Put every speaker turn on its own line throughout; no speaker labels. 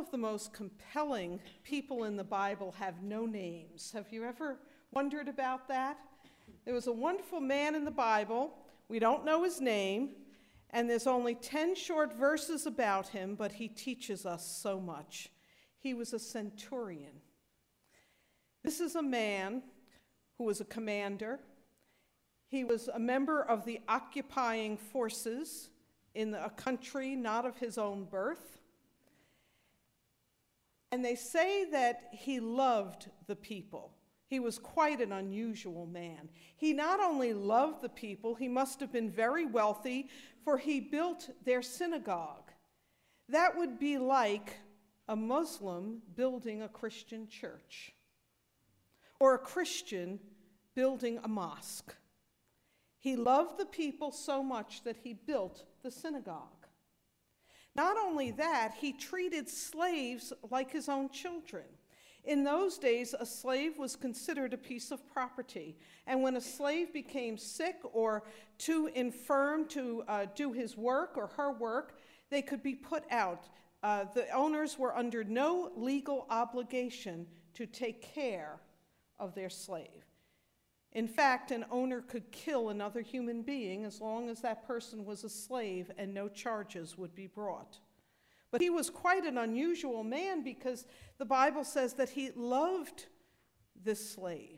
of the most compelling people in the Bible have no names. Have you ever wondered about that? There was a wonderful man in the Bible. We don't know his name, and there's only 10 short verses about him, but he teaches us so much. He was a centurion. This is a man who was a commander. He was a member of the occupying forces in a country not of his own birth. And they say that he loved the people. He was quite an unusual man. He not only loved the people, he must have been very wealthy, for he built their synagogue. That would be like a Muslim building a Christian church, or a Christian building a mosque. He loved the people so much that he built the synagogue. Not only that, he treated slaves like his own children. In those days, a slave was considered a piece of property. And when a slave became sick or too infirm to do his work or her work, they could be put out. The owners were under no legal obligation to take care of their slave. In fact, an owner could kill another human being as long as that person was a slave and no charges would be brought. But he was quite an unusual man because the Bible says that he loved this slave.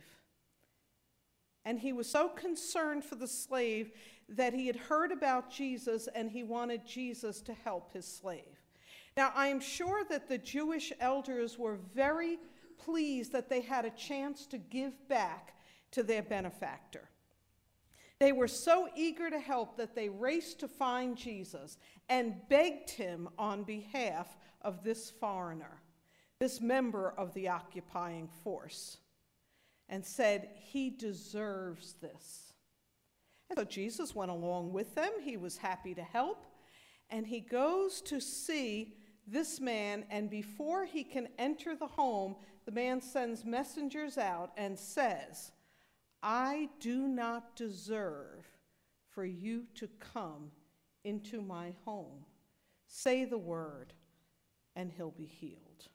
And he was so concerned for the slave that he had heard about Jesus and he wanted Jesus to help his slave. Now, I am sure that the Jewish elders were very pleased that they had a chance to give back to their benefactor. They were so eager to help that they raced to find Jesus and begged him on behalf of this foreigner, this member of the occupying force, and said, he deserves this. And so Jesus went along with them. He was happy to help, and he goes to see this man, and before he can enter the home, the man sends messengers out and says, I do not deserve for you to come into my home. Say the word, and he'll be healed.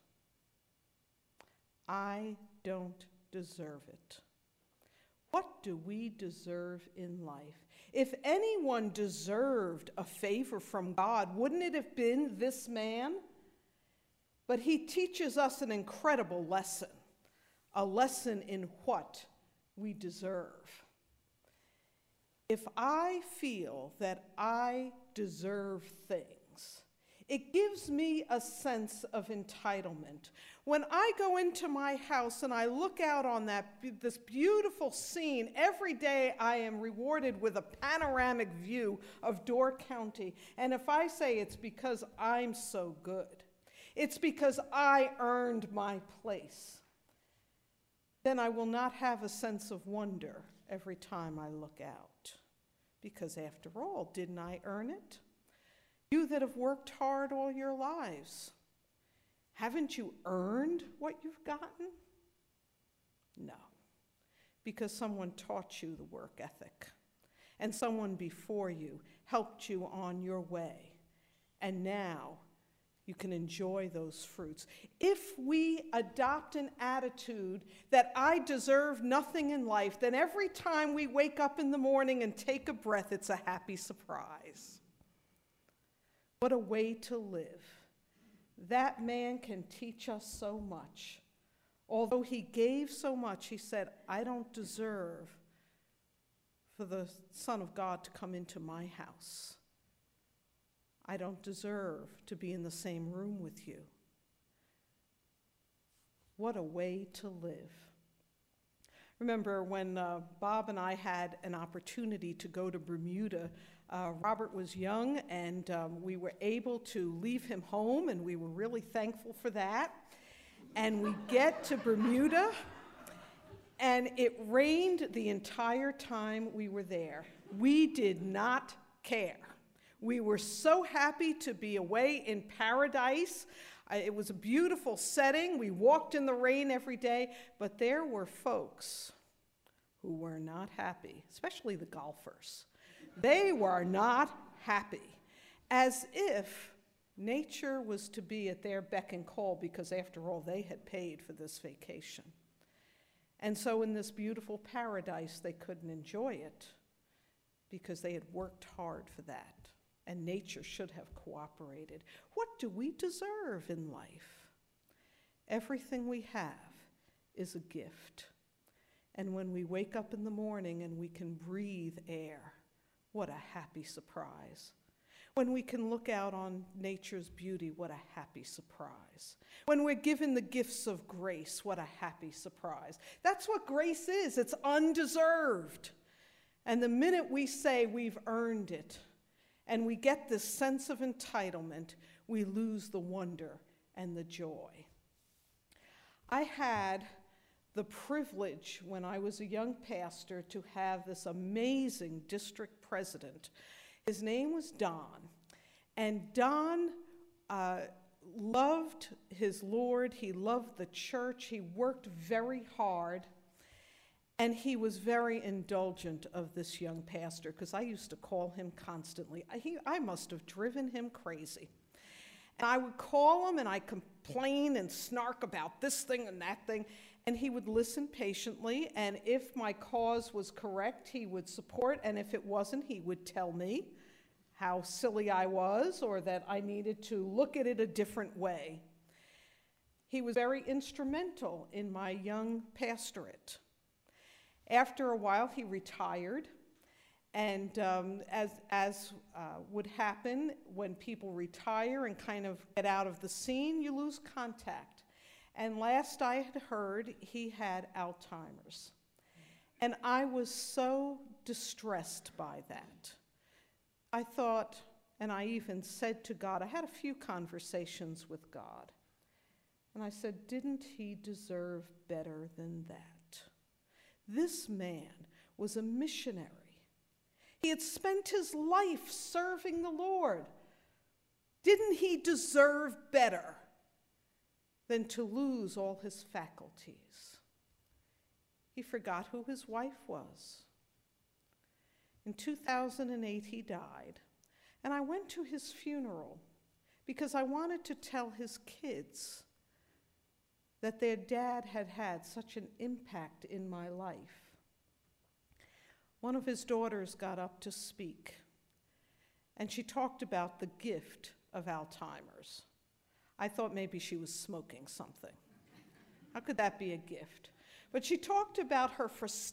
I don't deserve it. What do we deserve in life? If anyone deserved a favor from God, wouldn't it have been this man? But he teaches us an incredible lesson, a lesson in what we deserve. If I feel that I deserve things, it gives me a sense of entitlement. When I go into my house and I look out on this beautiful scene, every day I am rewarded with a panoramic view of Door County. And if I say it's because I'm so good, it's because I earned my place, then I will not have a sense of wonder every time I look out. Because after all, didn't I earn it? You that have worked hard all your lives, haven't you earned what you've gotten? No, because someone taught you the work ethic, and someone before you helped you on your way, and now you can enjoy those fruits. If we adopt an attitude that I deserve nothing in life, then every time we wake up in the morning and take a breath, it's a happy surprise. What a way to live. That man can teach us so much. Although he gave so much, he said, I don't deserve for the Son of God to come into my house. I don't deserve to be in the same room with you. What a way to live. Remember when Bob and I had an opportunity to go to Bermuda, Robert was young and we were able to leave him home, and we were really thankful for that. And we get to Bermuda and it rained the entire time we were there. We did not care. We were so happy to be away in paradise. It was a beautiful setting. We walked in the rain every day, but there were folks who were not happy, especially the golfers. They were not happy, as if Nature was to be at their beck and call because, after all, they had paid for this vacation. And so in this beautiful paradise, they couldn't enjoy it because they had worked hard for that, and nature should have cooperated. What do we deserve in life? Everything we have is a gift. And when we wake up in the morning and we can breathe air, what a happy surprise. When we can look out on nature's beauty, what a happy surprise. When we're given the gifts of grace, what a happy surprise. That's what grace is. It's undeserved. And the minute we say we've earned it, and we get this sense of entitlement, we lose the wonder and the joy. I had the privilege, when I was a young pastor, to have this amazing district president. His name was Don, and Don loved his Lord. He loved the church. He worked very hard, and he was very indulgent of this young pastor, because I used to call him constantly. I must have driven him crazy. And I would call him, and I'd complain and snark about this thing and that thing, and he would listen patiently, and if my cause was correct, he would support, and if it wasn't, he would tell me how silly I was or that I needed to look at it a different way. He was very instrumental in my young pastorate. After a while, he retired, and as would happen when people retire and kind of get out of the scene, you lose contact. And last I had heard, he had Alzheimer's. And I was so distressed by that. I thought, and I even said to God, I had a few conversations with God, and I said, didn't he deserve better than that? This man was a missionary. He had spent his life serving the Lord. Didn't he deserve better than to lose all his faculties? He forgot who his wife was. In 2008, he died, and I went to his funeral because I wanted to tell his kids that their dad had had such an impact in my life. One of his daughters got up to speak, and she talked about the gift of Alzheimer's. I thought maybe she was smoking something. How could that be a gift? But she talked about her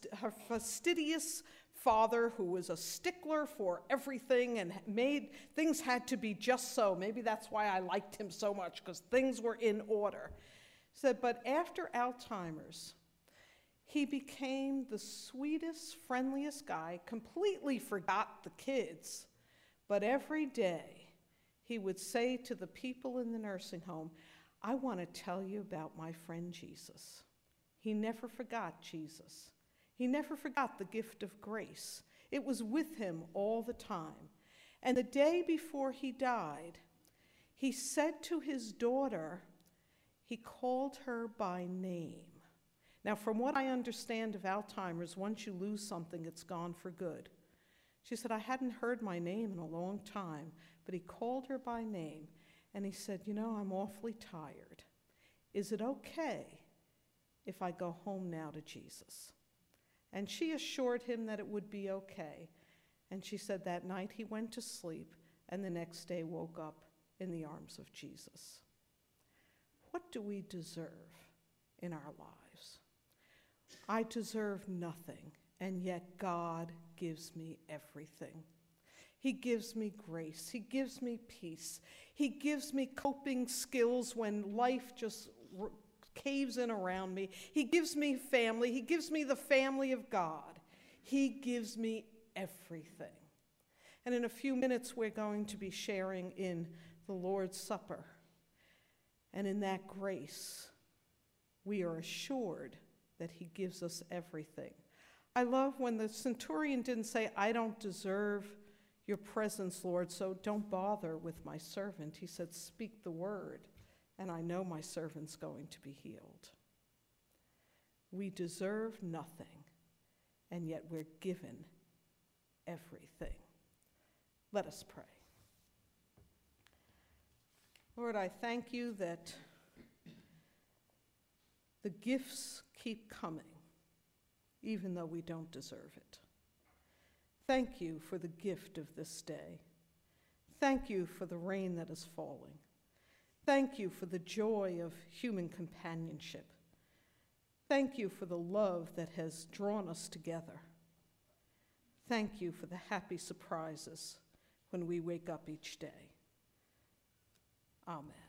fastidious father, who was a stickler for everything and made things had to be just so. Maybe that's why I liked him so much, because things were in order. Said, but after Alzheimer's, he became the sweetest, friendliest guy, completely forgot the kids. But every day, he would say to the people in the nursing home, I want to tell you about my friend Jesus. He never forgot Jesus. He never forgot the gift of grace. It was with him all the time. And the day before he died, he said to his daughter, he called her by name. Now, from what I understand of Alzheimer's, once you lose something, it's gone for good. She said, I hadn't heard my name in a long time, but he called her by name, and he said, you know, I'm awfully tired. Is it okay if I go home now to Jesus? And she assured him that it would be okay. And she said that night he went to sleep, and the next day woke up in the arms of Jesus. What do we deserve in our lives? I deserve nothing, and yet God gives me everything. He gives me grace. He gives me peace. He gives me coping skills when life just caves in around me. He gives me family. He gives me the family of God. He gives me everything. And in a few minutes, we're going to be sharing in the Lord's Supper. And in that grace, we are assured that he gives us everything. I love when the centurion didn't say, I don't deserve your presence, Lord, so don't bother with my servant. He said, speak the word, and I know my servant's going to be healed. We deserve nothing, and yet we're given everything. Let us pray. Lord, I thank you that the gifts keep coming, even though we don't deserve it. Thank you for the gift of this day. Thank you for the rain that is falling. Thank you for the joy of human companionship. Thank you for the love that has drawn us together. Thank you for the happy surprises when we wake up each day. Amen.